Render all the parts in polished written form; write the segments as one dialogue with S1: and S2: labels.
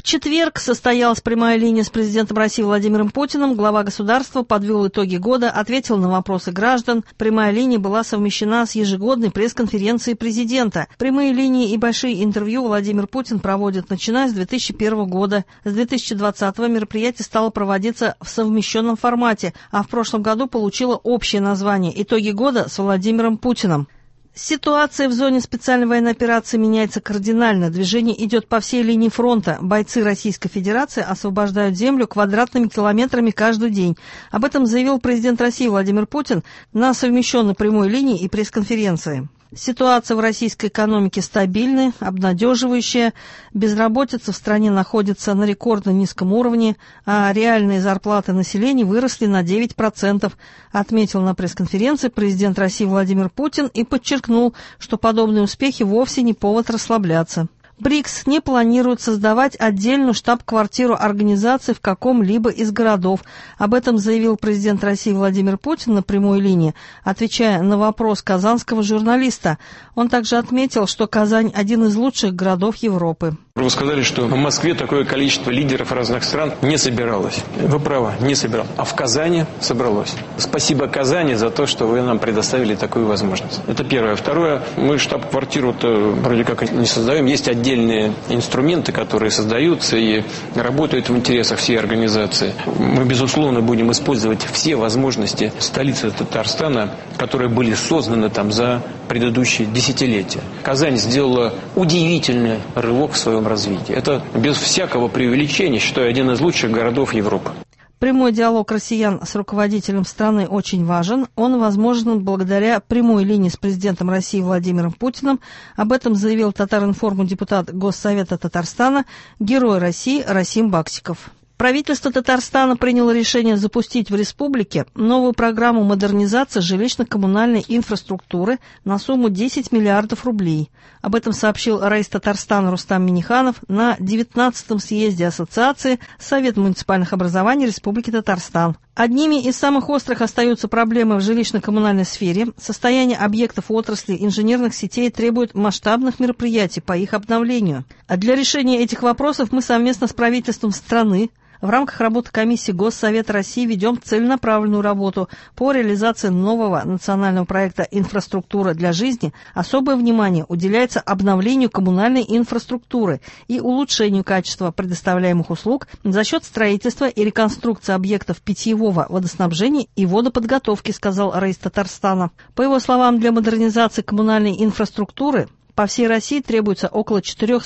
S1: четверг состоялась прямая линия с президентом России Владимиром Путиным. Глава государства подвел итоги года, ответил на вопросы граждан. Прямая линия была совмещена с ежегодной пресс-конференцией президента. Прямые линии и большие интервью Владимир Путин проводит, начиная с 2001 года. С 2020 мероприятие стало проводиться в совмещенном формате, а в прошлом году получило общее название «Итоги года с Владимиром Путиным». Ситуация в зоне специальной военной операции меняется кардинально. Движение идет по всей линии фронта. Бойцы Российской Федерации освобождают землю квадратными километрами каждый день. Об этом заявил президент России Владимир Путин на совмещенной прямой линии и пресс-конференции. Ситуация в российской экономике стабильная, обнадеживающая. Безработица в стране находится на рекордно низком уровне, а реальные зарплаты населения выросли на 9%, отметил на пресс-конференции президент России Владимир Путин и подчеркнул, что подобные успехи вовсе не повод расслабляться. БРИКС не планирует создавать отдельную штаб-квартиру организации в каком-либо из городов. Об этом заявил президент России Владимир Путин на прямой линии, отвечая на вопрос казанского журналиста. Он также отметил, что Казань – один из лучших городов Европы.
S2: Вы сказали, что в Москве такое количество лидеров разных стран не собиралось. Вы правы, не собиралось. А в Казани собралось. Спасибо Казани за то, что вы нам предоставили такую возможность. Это первое. Второе, мы штаб-квартиру-то вроде как не создаем. Есть отдельные инструменты, которые создаются и работают в интересах всей организации. Мы, безусловно, будем использовать все возможности столицы Татарстана, которые были созданы там за предыдущие десятилетия. Казань сделала удивительный рывок в своем развитии. Это без всякого преувеличения, считаю, один из лучших городов Европы.
S1: Прямой диалог россиян с руководителем страны очень важен. Он возможен благодаря прямой линии с президентом России Владимиром Путиным. Об этом заявил Татар-информу депутат Госсовета Татарстана, герой России Расим Баксиков. Правительство Татарстана приняло решение запустить в республике новую программу модернизации жилищно-коммунальной инфраструктуры на сумму 10 миллиардов рублей. Об этом сообщил раис Татарстана Рустам Минниханов на 19-м съезде Ассоциации Совет муниципальных образований Республики Татарстан. Одними из самых острых остаются проблемы в жилищно-коммунальной сфере. Состояние объектов отрасли инженерных сетей требует масштабных мероприятий по их обновлению. А для решения этих вопросов мы совместно с правительством страны в рамках работы комиссии Госсовета России ведем целенаправленную работу по реализации нового национального проекта «Инфраструктура для жизни». Особое внимание уделяется обновлению коммунальной инфраструктуры и улучшению качества предоставляемых услуг за счет строительства и реконструкции объектов питьевого водоснабжения и водоподготовки, сказал раис Татарстана. По его словам, для модернизации коммунальной инфраструктуры по всей России требуется около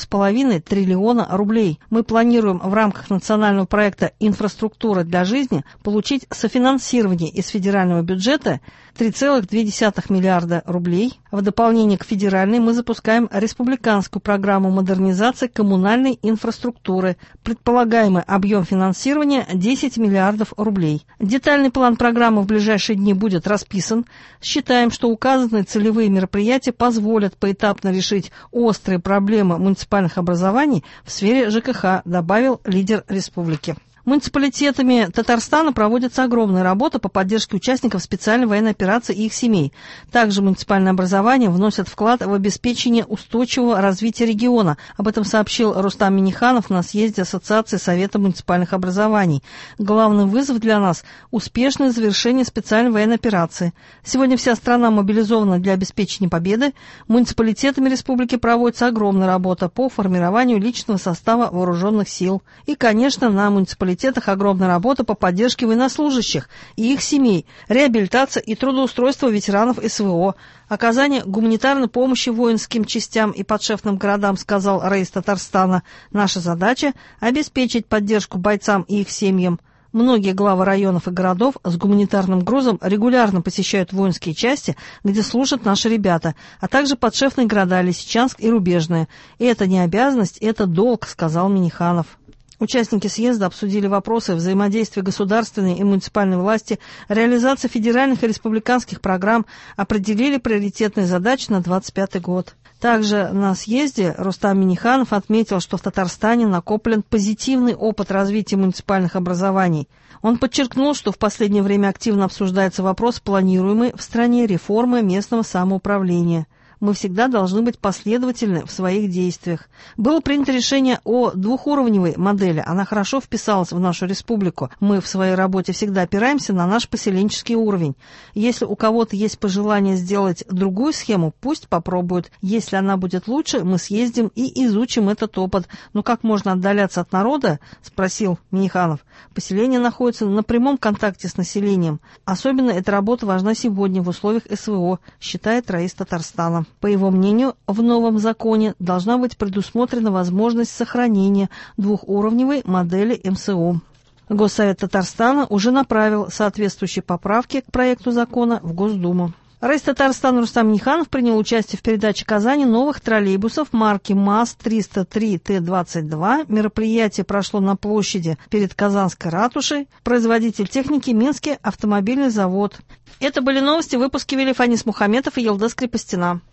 S1: 4,5 триллиона рублей. Мы планируем в рамках национального проекта «Инфраструктура для жизни» получить софинансирование из федерального бюджета 3,2 миллиарда рублей. В дополнение к федеральной мы запускаем республиканскую программу модернизации коммунальной инфраструктуры. Предполагаемый объем финансирования 10 миллиардов рублей. Детальный план программы в ближайшие дни будет расписан. Считаем, что указанные целевые мероприятия позволят поэтапно решить острые проблемы муниципальных образований в сфере ЖКХ, добавил лидер республики. Муниципалитетами Татарстана проводится огромная работа по поддержке участников специальной военной операции и их семей. Также муниципальное образование вносит вклад в обеспечение устойчивого развития региона. Об этом сообщил Рустам Минниханов на съезде Ассоциации Совета муниципальных образований. Главный вызов для нас – успешное завершение специальной военной операции. Сегодня вся страна мобилизована для обеспечения победы. Муниципалитетами республики проводится огромная работа по формированию личного состава вооруженных сил. И, конечно, на муниципалитетах огромная работа по поддержке военнослужащих и их семей, реабилитация и трудоустройство ветеранов СВО, оказание гуманитарной помощи воинским частям и подшефным городам, сказал раис Татарстана. Наша задача – обеспечить поддержку бойцам и их семьям. Многие главы районов и городов с гуманитарным грузом регулярно посещают воинские части, где служат наши ребята, а также подшефные города Лисичанск и Рубежное. И это не обязанность, это долг, сказал Минниханов. Участники съезда обсудили вопросы взаимодействия государственной и муниципальной власти, реализации федеральных и республиканских программ, определили приоритетные задачи на 2025 год. Также на съезде Рустам Минниханов отметил, что в Татарстане накоплен позитивный опыт развития муниципальных образований. Он подчеркнул, что в последнее время активно обсуждается вопрос планируемой в стране реформы местного самоуправления. Мы всегда должны быть последовательны в своих действиях. Было принято решение о двухуровневой модели. Она хорошо вписалась в нашу республику. Мы в своей работе всегда опираемся на наш поселенческий уровень. Если у кого-то есть пожелание сделать другую схему, пусть попробуют. Если она будет лучше, мы съездим и изучим этот опыт. Но как можно отдаляться от народа? Спросил Миниханов. Поселение находится на прямом контакте с населением. Особенно эта работа важна сегодня в условиях СВО, считает Раис Татарстана. По его мнению, в новом законе должна быть предусмотрена возможность сохранения двухуровневой модели МСО. Госсовет Татарстана уже направил соответствующие поправки к проекту закона в Госдуму. Раис Татарстана Рустам Миниханов принял участие в передаче Казани новых троллейбусов марки МАЗ-303Т-22. Мероприятие прошло на площади перед Казанской ратушей. Производитель техники Минский автомобильный завод. Это были новости. Выпуски вели Фанис Мухаметов и Елдес Крепостина.